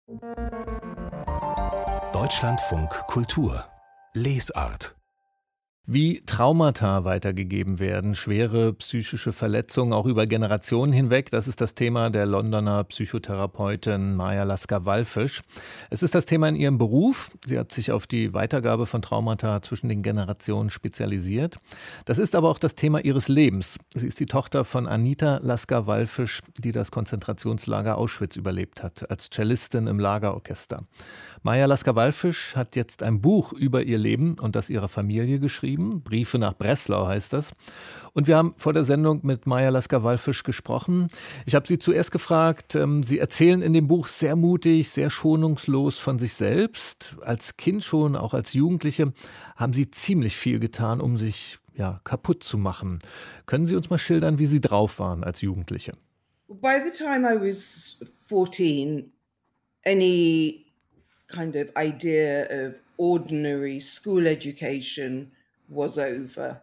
Deutschlandfunk Kultur Lesart. Wie Traumata weitergegeben werden, schwere psychische Verletzungen auch über Generationen hinweg, das ist das Thema der Londoner Psychotherapeutin Maja Lasker-Wallfisch. Es ist das Thema in ihrem Beruf. Sie hat sich auf die Weitergabe von Traumata zwischen den Generationen spezialisiert. Das ist aber auch das Thema ihres Lebens. Sie ist die Tochter von Anita Lasker-Wallfisch, die das Konzentrationslager Auschwitz überlebt hat, als Cellistin im Lagerorchester. Maja Lasker-Wallfisch hat jetzt ein Buch über ihr Leben und das ihrer Familie geschrieben. Briefe nach Breslau heißt das. Und wir haben vor der Sendung mit Maja Lasker-Wallfisch gesprochen. Ich habe sie zuerst gefragt, Sie erzählen in dem Buch sehr mutig, sehr schonungslos von sich selbst. Als Kind schon, auch als Jugendliche, haben Sie ziemlich viel getan, um sich kaputt zu machen. Können Sie uns mal schildern, wie Sie drauf waren als Jugendliche? By the time I was 14, any kind of idea of ordinary school education was over.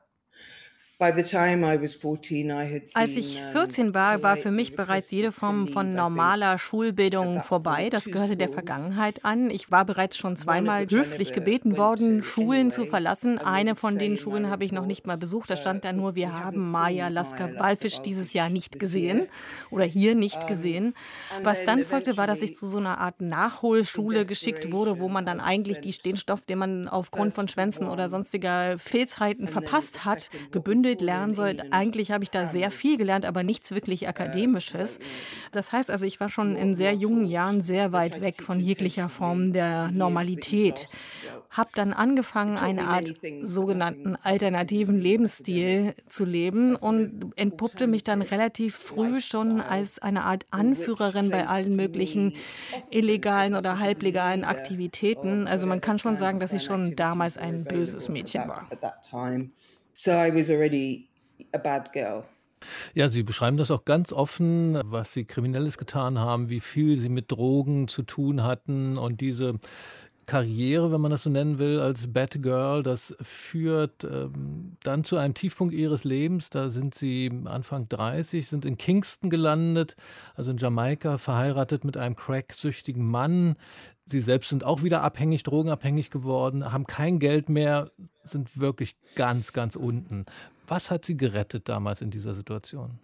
Als ich 14 war, war für mich bereits jede Form von normaler Schulbildung vorbei. Das gehörte der Vergangenheit an. Ich war bereits schon zweimal höflich gebeten worden, Schulen zu verlassen. Eine von den Schulen habe ich noch nicht mal besucht. Da stand da nur, wir haben Maja Lasker-Wallfisch dieses Jahr nicht gesehen oder hier nicht gesehen. Was dann folgte, war, dass ich zu so einer Art Nachholschule geschickt wurde, wo man dann eigentlich den Stoff, den man aufgrund von Schwänzen oder sonstiger Fehlzeiten verpasst hat, gebündelt lernen soll. Eigentlich habe ich da sehr viel gelernt, aber nichts wirklich Akademisches. Das heißt also, ich war schon in sehr jungen Jahren sehr weit weg von jeglicher Form der Normalität. Habe dann angefangen, eine Art sogenannten alternativen Lebensstil zu leben und entpuppte mich dann relativ früh schon als eine Art Anführerin bei allen möglichen illegalen oder halblegalen Aktivitäten. Also man kann schon sagen, dass ich schon damals ein böses Mädchen war. So I was already a bad girl. Ja, Sie beschreiben das auch ganz offen, was Sie Kriminelles getan haben, wie viel Sie mit Drogen zu tun hatten und diese Karriere, wenn man das so nennen will, als Bad Girl, das führt dann zu einem Tiefpunkt Ihres Lebens. Da sind Sie Anfang 30, sind in Kingston gelandet, also in Jamaika, verheiratet mit einem cracksüchtigen Mann. Sie selbst sind auch wieder abhängig, drogenabhängig geworden, haben kein Geld mehr, sind wirklich ganz, ganz unten. Was hat Sie gerettet damals in dieser Situation?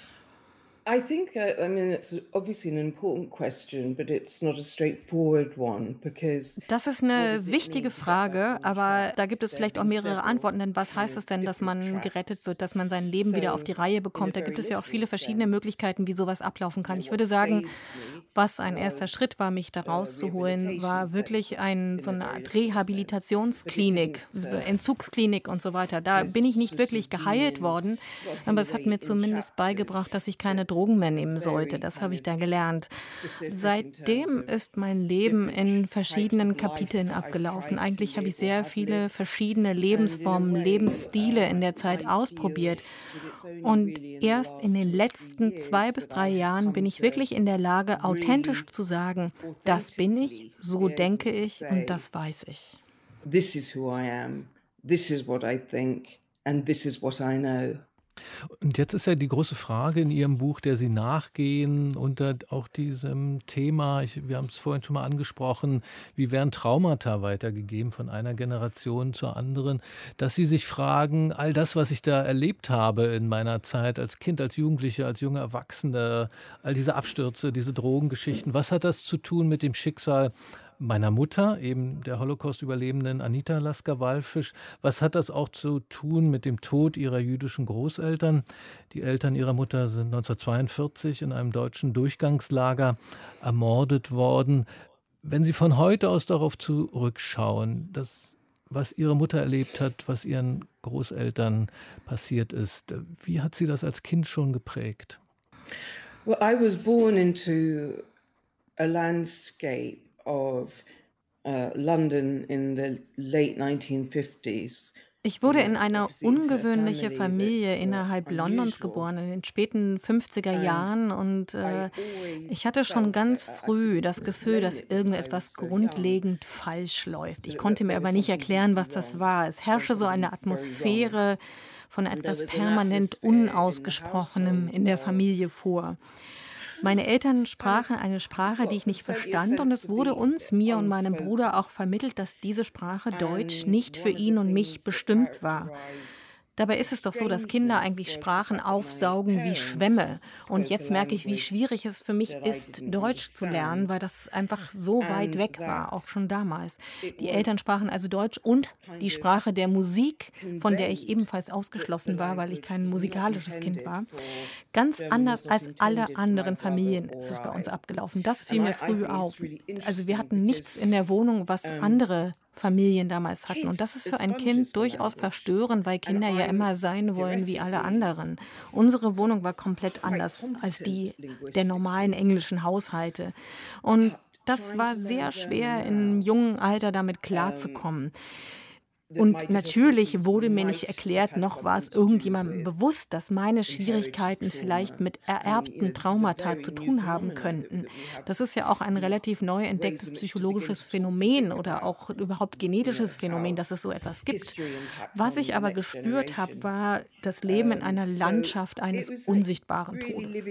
I think, it's obviously an important question, but it's not a straightforward one, because Das ist eine wichtige Frage, aber da gibt es vielleicht auch mehrere Antworten. Denn was heißt es denn, dass man gerettet wird, dass man sein Leben wieder auf die Reihe bekommt? Da gibt es ja auch viele verschiedene Möglichkeiten, wie sowas ablaufen kann. Ich würde sagen, was ein erster Schritt war, mich da rauszuholen, war wirklich so eine Art Rehabilitationsklinik, so Entzugsklinik und so weiter. Da bin ich nicht wirklich geheilt worden, aber es hat mir zumindest beigebracht, dass ich keine Drogen mehr nehmen sollte. Das habe ich da gelernt. Seitdem ist mein Leben in verschiedenen Kapiteln abgelaufen. Eigentlich habe ich sehr viele verschiedene Lebensformen, Lebensstile in der Zeit ausprobiert. Und erst in den letzten 2 bis 3 Jahren bin ich wirklich in der Lage, authentisch zu sagen, das bin ich, so denke ich und das weiß ich. This is who I am, this is what I think, and this is what I know. Und jetzt ist ja die große Frage in Ihrem Buch, der Sie nachgehen, unter auch diesem Thema, wir haben es vorhin schon mal angesprochen, wie werden Traumata weitergegeben von einer Generation zur anderen, dass Sie sich fragen, all das, was ich da erlebt habe in meiner Zeit als Kind, als Jugendlicher, als junger Erwachsener, all diese Abstürze, diese Drogengeschichten, was hat das zu tun mit dem Schicksal meiner Mutter, eben der Holocaust-Überlebenden Anita Lasker-Wallfisch? Was hat das auch zu tun mit dem Tod ihrer jüdischen Großeltern? Die Eltern ihrer Mutter sind 1942 in einem deutschen Durchgangslager ermordet worden. Wenn Sie von heute aus darauf zurückschauen, was Ihre Mutter erlebt hat, was Ihren Großeltern passiert ist, wie hat Sie das als Kind schon geprägt? Well, I was born into a landscape of London in the late 1950s. Ich wurde in eine ungewöhnliche Familie innerhalb Londons geboren, in den späten 50er Jahren. Und ich hatte schon ganz früh das Gefühl, dass irgendetwas grundlegend falsch läuft. Ich konnte mir aber nicht erklären, was das war. Es herrschte so eine Atmosphäre von etwas permanent Unausgesprochenem in der Familie vor. Meine Eltern sprachen eine Sprache, die ich nicht verstand, und es wurde uns, mir und meinem Bruder auch vermittelt, dass diese Sprache Deutsch nicht für ihn und mich bestimmt war. Dabei ist es doch so, dass Kinder eigentlich Sprachen aufsaugen wie Schwämme. Und jetzt merke ich, wie schwierig es für mich ist, Deutsch zu lernen, weil das einfach so weit weg war, auch schon damals. Die Eltern sprachen also Deutsch und die Sprache der Musik, von der ich ebenfalls ausgeschlossen war, weil ich kein musikalisches Kind war. Ganz anders als alle anderen Familien ist es bei uns abgelaufen. Das fiel mir früh auf. Also wir hatten nichts in der Wohnung, was andere Familien damals hatten. Und das ist für ein Kind durchaus verstörend, weil Kinder ja immer sein wollen wie alle anderen. Unsere Wohnung war komplett anders als die der normalen englischen Haushalte. Und das war sehr schwer, im jungen Alter damit klarzukommen. Und natürlich wurde mir nicht erklärt, noch war es irgendjemandem bewusst, dass meine Schwierigkeiten vielleicht mit ererbten Traumata zu tun haben könnten. Das ist ja auch ein relativ neu entdecktes psychologisches Phänomen oder auch überhaupt genetisches Phänomen, dass es so etwas gibt. Was ich aber gespürt habe, war das Leben in einer Landschaft eines unsichtbaren Todes.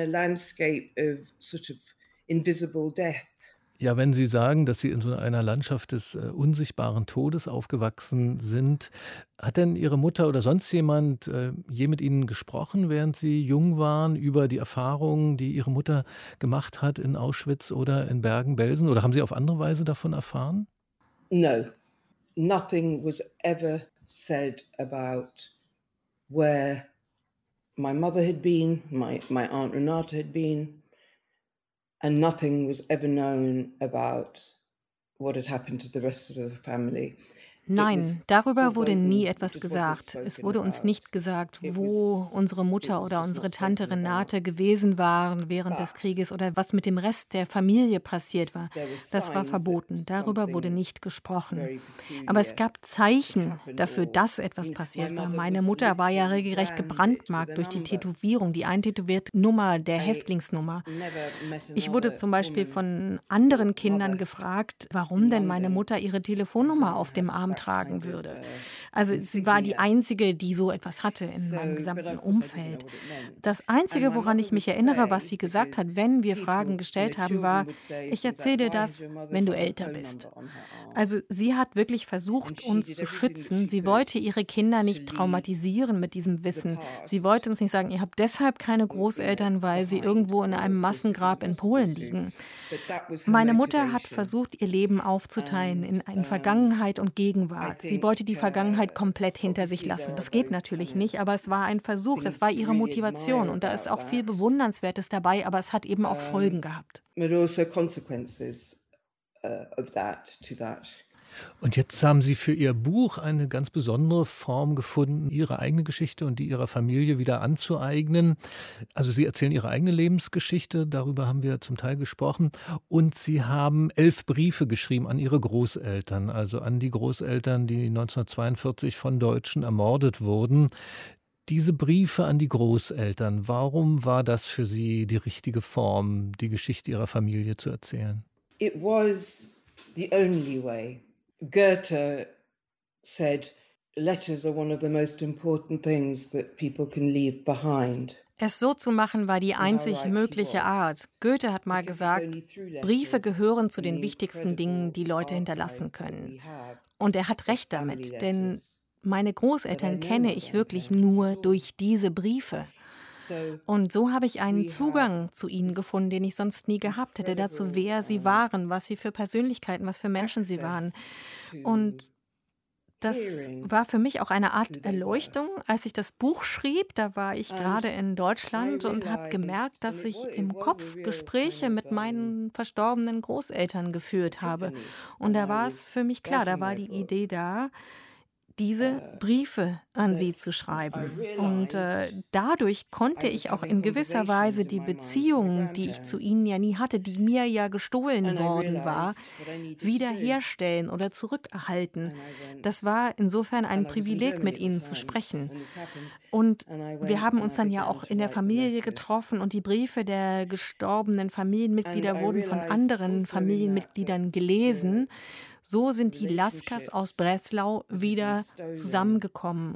Ja, wenn Sie sagen, dass Sie in so einer Landschaft des unsichtbaren Todes aufgewachsen sind, hat denn Ihre Mutter oder sonst jemand je mit Ihnen gesprochen, während Sie jung waren, über die Erfahrungen, die Ihre Mutter gemacht hat in Auschwitz oder in Bergen-Belsen? Oder haben Sie auf andere Weise davon erfahren? No, nothing was ever said about where my mother had been, my Aunt Renate had been. And nothing was ever known about what had happened to the rest of the family. Nein, darüber wurde nie etwas gesagt. Es wurde uns nicht gesagt, wo unsere Mutter oder unsere Tante Renate gewesen waren während des Krieges oder was mit dem Rest der Familie passiert war. Das war verboten. Darüber wurde nicht gesprochen. Aber es gab Zeichen dafür, dass etwas passiert war. Meine Mutter war ja regelrecht gebrandmarkt durch die Tätowierung, die eintätowierte Nummer der Häftlingsnummer. Ich wurde zum Beispiel von anderen Kindern gefragt, warum denn meine Mutter ihre Telefonnummer auf dem Arm tragen würde. Also sie war die Einzige, die so etwas hatte in meinem gesamten Umfeld. Das Einzige, woran ich mich erinnere, was sie gesagt hat, wenn wir Fragen gestellt haben, war, ich erzähle dir das, wenn du älter bist. Also sie hat wirklich versucht, uns zu schützen. Sie wollte ihre Kinder nicht traumatisieren mit diesem Wissen. Sie wollte uns nicht sagen, ihr habt deshalb keine Großeltern, weil sie irgendwo in einem Massengrab in Polen liegen. Meine Mutter hat versucht, ihr Leben aufzuteilen in Vergangenheit und Gegenwart. Sie wollte die Vergangenheit komplett hinter sich lassen. Das geht natürlich nicht, aber es war ein Versuch, das war ihre Motivation. Und da ist auch viel Bewundernswertes dabei, aber es hat eben auch Folgen gehabt. Und jetzt haben Sie für Ihr Buch eine ganz besondere Form gefunden, Ihre eigene Geschichte und die Ihrer Familie wieder anzueignen. Also Sie erzählen Ihre eigene Lebensgeschichte, darüber haben wir zum Teil gesprochen. Und Sie haben 11 Briefe geschrieben an Ihre Großeltern, also an die Großeltern, die 1942 von Deutschen ermordet wurden. Diese Briefe an die Großeltern, warum war das für Sie die richtige Form, die Geschichte Ihrer Familie zu erzählen? It was the only way. Goethe said, letters are one of the most important things that people can leave behind. Es so zu machen war die einzig mögliche Art. Goethe hat mal gesagt, Briefe gehören zu den wichtigsten Dingen, die Leute hinterlassen können. Und er hat recht damit, denn meine Großeltern kenne ich wirklich nur durch diese Briefe. Und so habe ich einen Zugang zu ihnen gefunden, den ich sonst nie gehabt hätte, dazu, wer sie waren, was sie für Persönlichkeiten, was für Menschen sie waren. Und das war für mich auch eine Art Erleuchtung. Als ich das Buch schrieb, da war ich gerade in Deutschland und habe gemerkt, dass ich im Kopf Gespräche mit meinen verstorbenen Großeltern geführt habe. Und da war es für mich klar, da war die Idee da, diese Briefe an sie zu schreiben. Und dadurch konnte ich auch in gewisser Weise die Beziehung, die ich zu ihnen ja nie hatte, die mir ja gestohlen worden war, wiederherstellen oder zurückerhalten. Das war insofern ein Privileg, mit ihnen zu sprechen. Und wir haben uns dann ja auch in der Familie getroffen und die Briefe der gestorbenen Familienmitglieder wurden von anderen Familienmitgliedern gelesen. So sind die Laskas aus Breslau wieder zusammengekommen. Und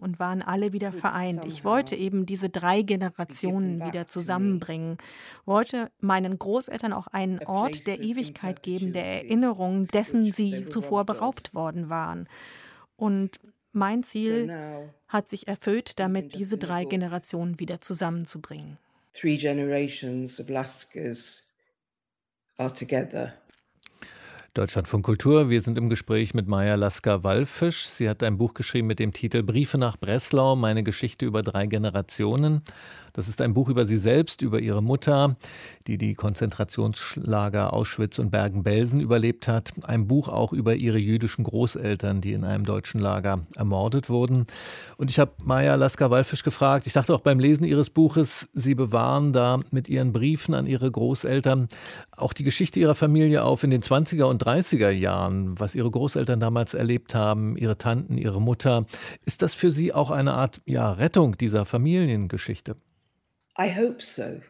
und waren alle wieder vereint. Ich wollte eben diese 3 Generationen wieder zusammenbringen, wollte meinen Großeltern auch einen Ort der Ewigkeit geben, der Erinnerung dessen sie zuvor beraubt worden waren. Und mein Ziel hat sich erfüllt, damit diese 3 Generationen wieder zusammenzubringen. 3 generations of Laskas are together. Deutschlandfunk Kultur. Wir sind im Gespräch mit Maja Lasker-Wallfisch. Sie hat ein Buch geschrieben mit dem Titel Briefe nach Breslau, meine Geschichte über 3 Generationen. Das ist ein Buch über sie selbst, über ihre Mutter, die die Konzentrationslager Auschwitz und Bergen-Belsen überlebt hat. Ein Buch auch über ihre jüdischen Großeltern, die in einem deutschen Lager ermordet wurden. Und ich habe Maja Lasker-Wallfisch gefragt, ich dachte auch beim Lesen ihres Buches, sie bewahren da mit ihren Briefen an ihre Großeltern auch die Geschichte ihrer Familie auf in den 20er und 30er Jahren, was ihre Großeltern damals erlebt haben, ihre Tanten, ihre Mutter. Ist das für Sie auch eine Art Rettung dieser Familiengeschichte? I hope so.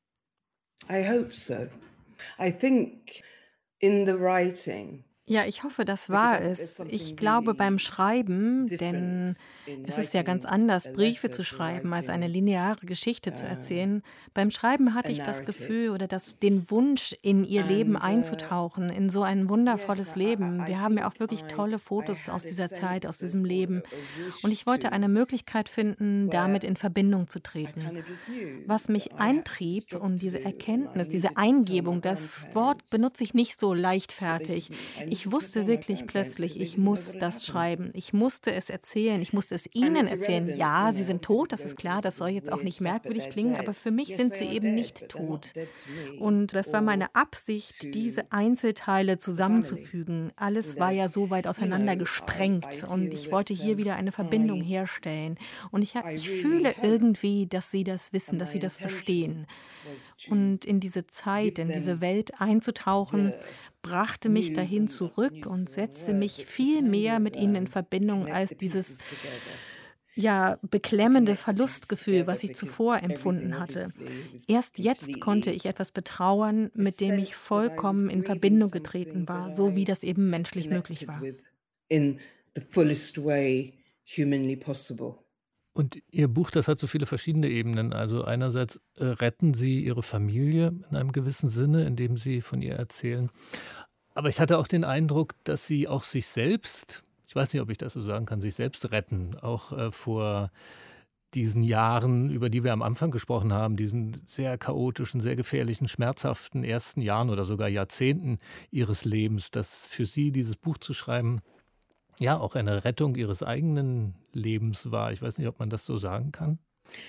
I hope so. I think in the writing. Ja, ich hoffe, das war es. Ich glaube beim Schreiben, denn es ist ja ganz anders, Briefe zu schreiben, als eine lineare Geschichte zu erzählen. Beim Schreiben hatte ich das Gefühl oder den Wunsch, in ihr Leben einzutauchen, in so ein wundervolles Leben. Wir haben ja auch wirklich tolle Fotos aus dieser Zeit, aus diesem Leben. Und ich wollte eine Möglichkeit finden, damit in Verbindung zu treten. Was mich eintrieb und diese Erkenntnis, diese Eingebung, das Wort benutze ich nicht so leichtfertig. Ich wusste wirklich plötzlich, ich muss das schreiben. Ich musste es erzählen, ich musste es ihnen erzählen. Ja, sie sind tot, das ist klar, das soll jetzt auch nicht merkwürdig klingen, aber für mich sind sie eben nicht tot. Und das war meine Absicht, diese Einzelteile zusammenzufügen. Alles war ja so weit auseinander gesprengt und ich wollte hier wieder eine Verbindung herstellen. Und ich fühle irgendwie, dass sie das wissen, dass sie das verstehen. Und in diese Zeit, in diese Welt einzutauchen, brachte mich dahin zurück und setzte mich viel mehr mit ihnen in Verbindung als dieses beklemmende Verlustgefühl, was ich zuvor empfunden hatte. Erst jetzt konnte ich etwas betrauern, mit dem ich vollkommen in Verbindung getreten war, so wie das eben menschlich möglich war. In the fullest way humanly possible. Und Ihr Buch, das hat so viele verschiedene Ebenen. Also einerseits retten Sie Ihre Familie in einem gewissen Sinne, indem Sie von ihr erzählen. Aber ich hatte auch den Eindruck, dass Sie auch sich selbst, ich weiß nicht, ob ich das so sagen kann, sich selbst retten, auch vor diesen Jahren, über die wir am Anfang gesprochen haben, diesen sehr chaotischen, sehr gefährlichen, schmerzhaften ersten Jahren oder sogar Jahrzehnten Ihres Lebens, dass für Sie dieses Buch zu schreiben, ja, auch eine Rettung Ihres eigenen Lebens war. Ich weiß nicht, ob man das so sagen kann.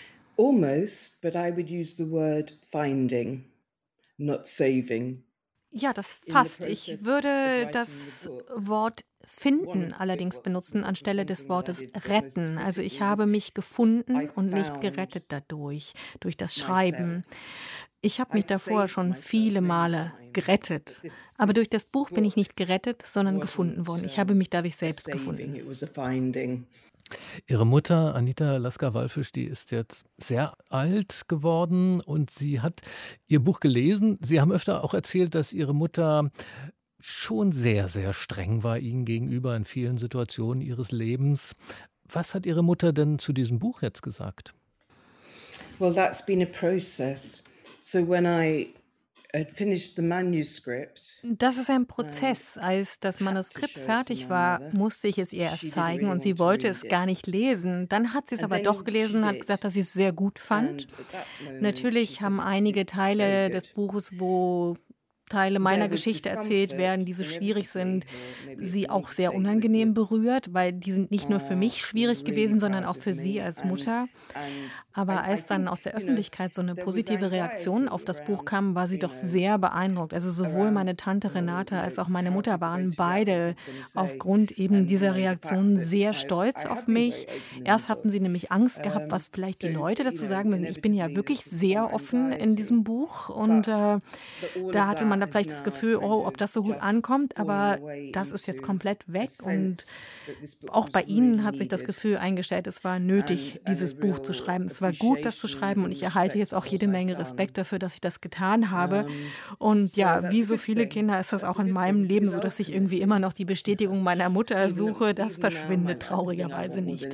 Almost, but I would use the word finding, not saving. Ja, das fast. Ich würde das Wort finden allerdings benutzen anstelle des Wortes retten. Also ich habe mich gefunden und nicht gerettet durch das Schreiben. Ich habe mich davor schon viele Male gerettet. Aber durch das Buch bin ich nicht gerettet, sondern gefunden worden. Ich habe mich dadurch selbst gefunden. Ihre Mutter, Anita Lasker-Wallfisch, die ist jetzt sehr alt geworden und sie hat Ihr Buch gelesen. Sie haben öfter auch erzählt, dass Ihre Mutter schon sehr, sehr streng war Ihnen gegenüber in vielen Situationen Ihres Lebens. Was hat Ihre Mutter denn zu diesem Buch jetzt gesagt? Well, that's been a process. So when I had finished the manuscript. Das ist ein Prozess. Als das Manuskript fertig war, musste ich es ihr erst zeigen und sie wollte es gar nicht lesen. Dann hat sie es aber doch gelesen und hat gesagt, dass sie es sehr gut fand. Natürlich haben einige Teile des Buches, wo Teile meiner Geschichte erzählt werden, die so schwierig sind, sie auch sehr unangenehm berührt, weil die sind nicht nur für mich schwierig gewesen, sondern auch für sie als Mutter. Aber als dann aus der Öffentlichkeit so eine positive Reaktion auf das Buch kam, war sie doch sehr beeindruckt. Also sowohl meine Tante Renate als auch meine Mutter waren beide aufgrund eben dieser Reaktion sehr stolz auf mich. Erst hatten sie nämlich Angst gehabt, was vielleicht die Leute dazu sagen. Ich bin ja wirklich sehr offen in diesem Buch und da hatte man man da vielleicht das Gefühl, oh, ob das so gut ankommt, aber das ist jetzt komplett weg. Und auch bei Ihnen hat sich das Gefühl eingestellt, es war nötig, dieses Buch zu schreiben. Es war gut, das zu schreiben, und ich erhalte jetzt auch jede Menge Respekt dafür, dass ich das getan habe. Und ja, wie so viele Kinder ist das auch in meinem Leben so, dass ich irgendwie immer noch die Bestätigung meiner Mutter suche. Das verschwindet traurigerweise nicht.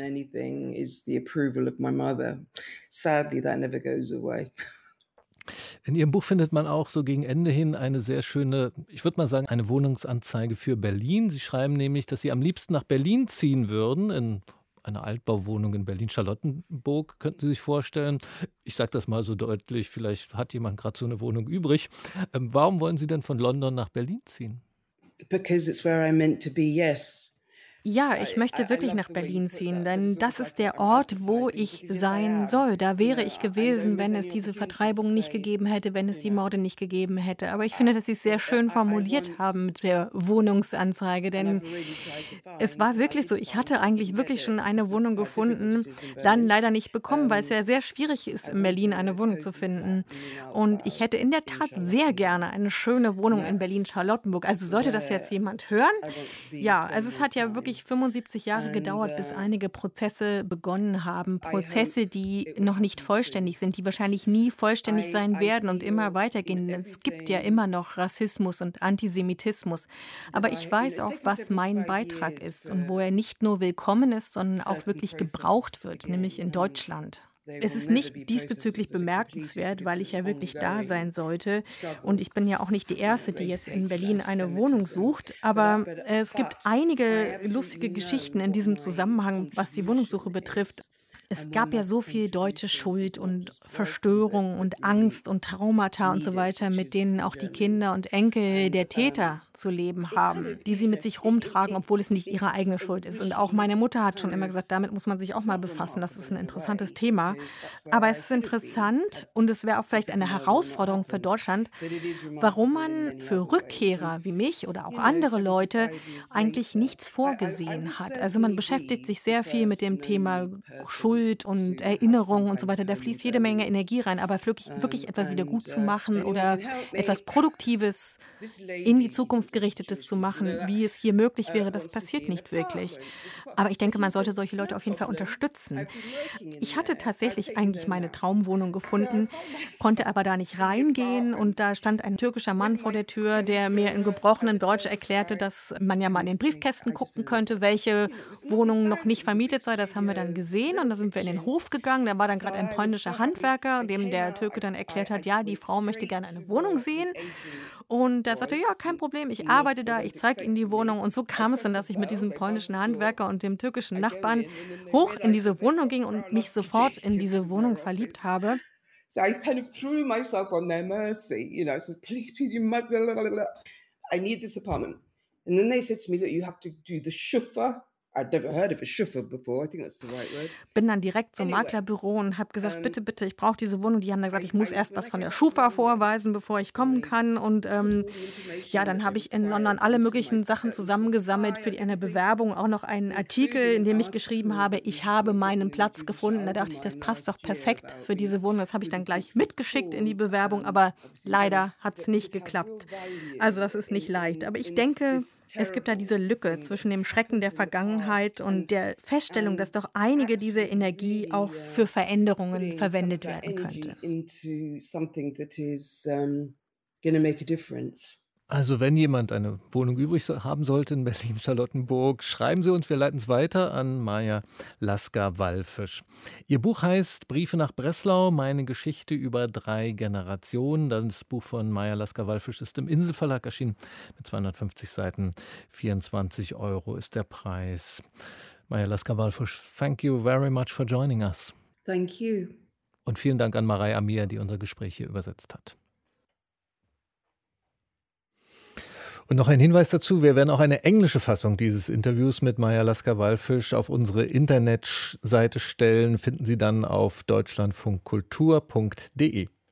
In Ihrem Buch findet man auch so gegen Ende hin eine sehr schöne, ich würde mal sagen, eine Wohnungsanzeige für Berlin. Sie schreiben nämlich, dass Sie am liebsten nach Berlin ziehen würden, in eine Altbauwohnung in Berlin-Charlottenburg, könnten Sie sich vorstellen. Ich sage das mal so deutlich, vielleicht hat jemand gerade so eine Wohnung übrig. Warum wollen Sie denn von London nach Berlin ziehen? Because it's where I meant to be, yes. Ja, ich möchte wirklich nach Berlin ziehen, denn das ist der Ort, wo ich sein soll. Da wäre ich gewesen, wenn es diese Vertreibung nicht gegeben hätte, wenn es die Morde nicht gegeben hätte. Aber ich finde, dass Sie es sehr schön formuliert haben mit der Wohnungsanzeige, denn es war wirklich so, ich hatte eigentlich wirklich schon eine Wohnung gefunden, dann leider nicht bekommen, weil es ja sehr schwierig ist, in Berlin eine Wohnung zu finden. Und ich hätte in der Tat sehr gerne eine schöne Wohnung in Berlin-Charlottenburg. Also sollte das jetzt jemand hören? Ja, also es hat ja wirklich 75 Jahre gedauert, bis einige Prozesse begonnen haben. Prozesse, die noch nicht vollständig sind, die wahrscheinlich nie vollständig sein werden und immer weitergehen. Denn es gibt ja immer noch Rassismus und Antisemitismus. Aber ich weiß auch, was mein Beitrag ist und wo er nicht nur willkommen ist, sondern auch wirklich gebraucht wird, nämlich in Deutschland. Es ist nicht diesbezüglich bemerkenswert, weil ich ja wirklich da sein sollte. Und ich bin ja auch nicht die Erste, die jetzt in Berlin eine Wohnung sucht. Aber es gibt einige lustige Geschichten in diesem Zusammenhang, was die Wohnungssuche betrifft. Es gab ja so viel deutsche Schuld und Verstörung und Angst und Traumata und so weiter, mit denen auch die Kinder und Enkel der Täter zu leben haben, die sie mit sich rumtragen, obwohl es nicht ihre eigene Schuld ist. Und auch meine Mutter hat schon immer gesagt, damit muss man sich auch mal befassen. Das ist ein interessantes Thema. Aber es ist interessant und es wäre auch vielleicht eine Herausforderung für Deutschland, warum man für Rückkehrer wie mich oder auch andere Leute eigentlich nichts vorgesehen hat. Also man beschäftigt sich sehr viel mit dem Thema Schuld und Erinnerung und so weiter. Da fließt jede Menge Energie rein, aber wirklich etwas wieder gut zu machen oder etwas Produktives in die Zukunft gerichtetes zu machen, wie es hier möglich wäre, das passiert nicht wirklich. Aber ich denke, man sollte solche Leute auf jeden Fall unterstützen. Ich hatte tatsächlich eigentlich meine Traumwohnung gefunden, konnte aber da nicht reingehen und da stand ein türkischer Mann vor der Tür, der mir in gebrochenem Deutsch erklärte, dass man ja mal in den Briefkästen gucken könnte, welche Wohnung noch nicht vermietet sei. Das haben wir dann gesehen und da sind wir in den Hof gegangen. Da war dann gerade ein polnischer Handwerker, dem der Türke dann erklärt hat, ja, die Frau möchte gerne eine Wohnung sehen. Und er sagte, ja, kein Problem, ich arbeite da, ich zeige Ihnen die Wohnung. Und so kam es dann, dass ich mit diesem polnischen Handwerker und dem türkischen Nachbarn hoch in diese Wohnung ging und mich sofort in diese Wohnung verliebt habe. So I kind of threw myself on their mercy, said, please, you must, I need this apartment. And then they said to me, look, you have to do the shuffa. I'd never heard of a shuffa before. I think that's the right word. Bin dann direkt zum Maklerbüro und habe gesagt, bitte, ich brauche diese Wohnung. Die haben dann gesagt, ich muss erst was von der Schufa vorweisen, bevor ich kommen kann. Und ja, dann habe ich in London alle möglichen Sachen zusammengesammelt für eine Bewerbung. Auch noch einen Artikel, in dem ich geschrieben habe, ich habe meinen Platz gefunden. Da dachte ich, das passt doch perfekt für diese Wohnung. Das habe ich dann gleich mitgeschickt in die Bewerbung. Aber leider hat es nicht geklappt. Also das ist nicht leicht. Aber ich denke, es gibt da diese Lücke zwischen dem Schrecken der Vergangenheit und der Feststellung, dass doch einige dieser Energie auch für Veränderungen verwendet werden könnte. Also wenn jemand eine Wohnung übrig haben sollte in Berlin-Charlottenburg, schreiben Sie uns, wir leiten es weiter an Maja Lasker-Wallfisch. Ihr Buch heißt Briefe nach Breslau, meine Geschichte über 3 Generationen. Das Buch von Maja Lasker-Wallfisch ist im Inselverlag erschienen mit 250 Seiten. 24 € ist der Preis. Maja Lasker-Wallfisch, thank you very much for joining us. Thank you. Und vielen Dank an Marei Amir, die unser Gespräch hier übersetzt hat. Und noch ein Hinweis dazu, wir werden auch eine englische Fassung dieses Interviews mit Maja Lasker-Wallfisch auf unsere Internetseite stellen, finden Sie dann auf deutschlandfunkkultur.de.